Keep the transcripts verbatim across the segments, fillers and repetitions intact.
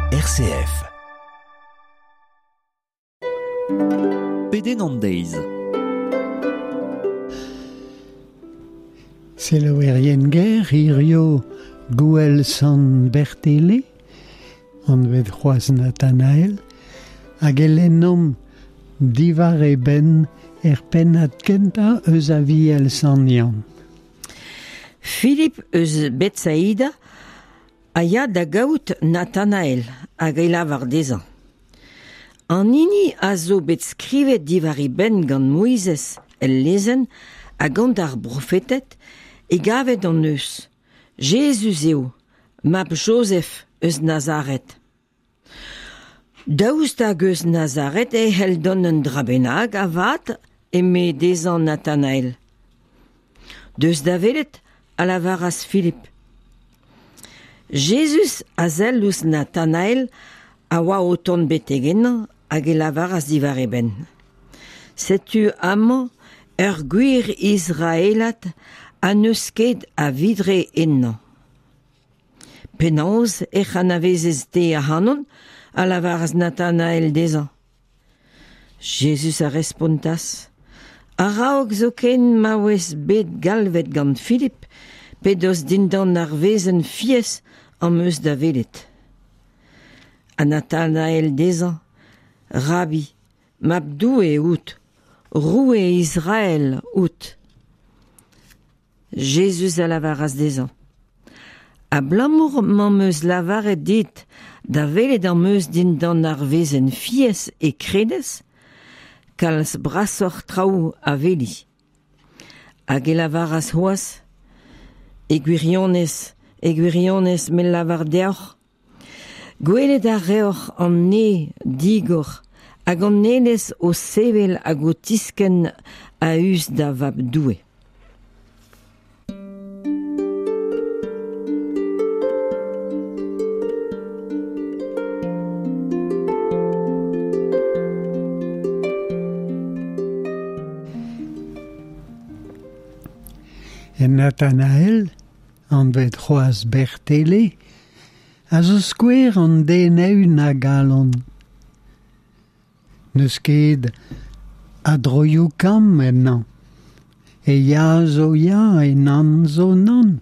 R C F. Peden an deiz. Selaouerien-ger irio Gouel San Bertele, an vet c'hoaz Nathanael, hag elenom divar e ben er pennad kenta eus a viel San Yann. Philippe eus Betsaïda a ya da gaout Nathanael hag e lavar dezan. An hini a zo bet skrivet divari ben gant Moizez el lezen a gant ar profetet e gavet an eus. Jesus eo, mab Joseph eus Nazaret. Daoust hag eus Nazaret e hel don un drabenag a vat e me dezan Nathanael. Deus da velet a lavaras Philippe. Jesus a zel eus Nathanael a oa o ton betegennan hag e lavaras divar e ben. Setu amañ ur gwir Israelat a neus ket a vidre ennan. Penaos e c'hanavezez te a hanon a lavaras Nathanael dezan. Jesus a respontas. A raok zo ken ma wez bet galvet gant Philippe pe doz dindan ar vezen fies am eus da velet. A Nathanael dezan. Rabbi, mabdou e out, rou e Israël out. Jesus a lavaras dezan. A blamour ma meus lavaret dit da velet am meus dindan ar vezen fies e kredes, kalz brasor traoù a veli. Hag e lavaras c'hoaz, e gwirionez, e gwirionez me lavar deoc'h. Gwelet a reoc'h an ne digor, hag an nenez o sevel hag o tisken a us da vab doue. En Nathanael, an vet c'hoaz Bertele, a zo skouer an deneu na galon. Neus ket a droioù kam ennan, e ya zo ya e nan zo nan.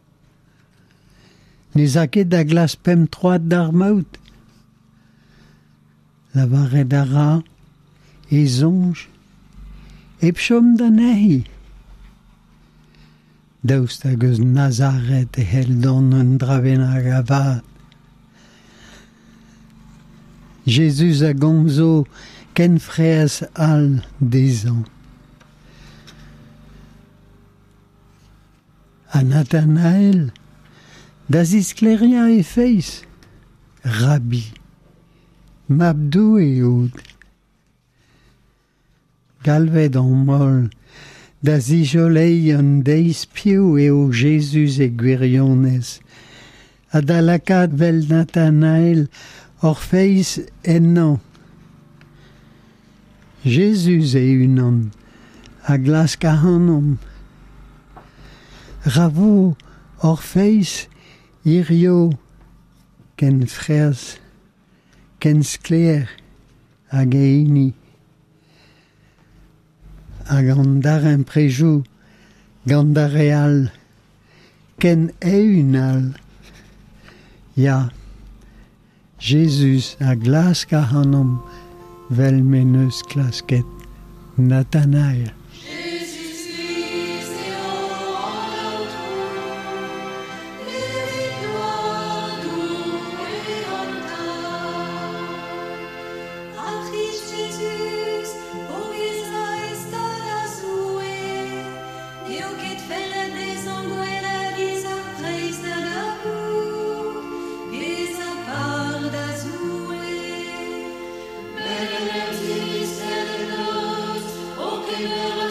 Nez a ket da glas pem troad d'ar maout. Lavaret a ra, e zonj, e pchom da nahi. Daoust hag eus Nazaret e hel don un drabenag a vat. Jesus a gomzo ken freas al dezan. A Nathanael, da ziskleria e feiz. Rabbi, mabdou e out. Galvet an mol, da zijolei an deiz piv eo Jesus e gwirionez. A da lakad vel Nathanael or feiz ennan. Jesus e unan, a glas kahanom. Ravo or feiz irio ken freaz, ken skler hag eini. Hag an darren prejou gant da real, ken eunal. Ya, Jesus a glas kahanom vel meneus klasket Nathanael. Belle,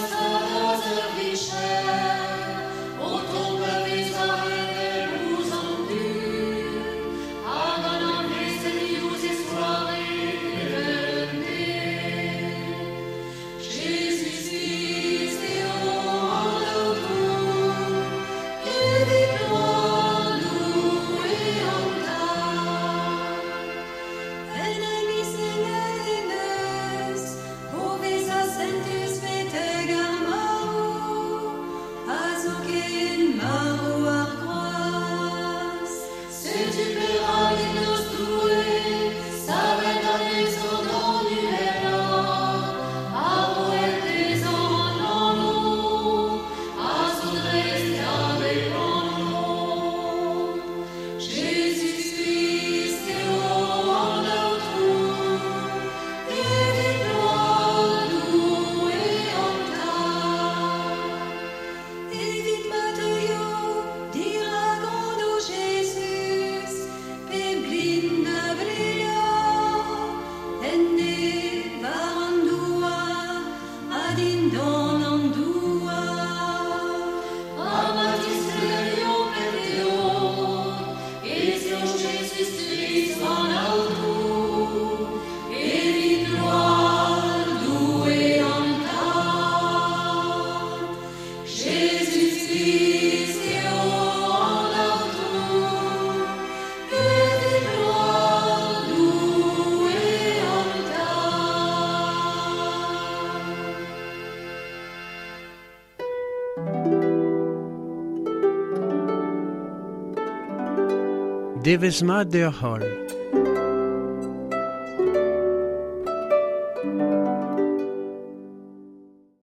Devez ma d'ur hol.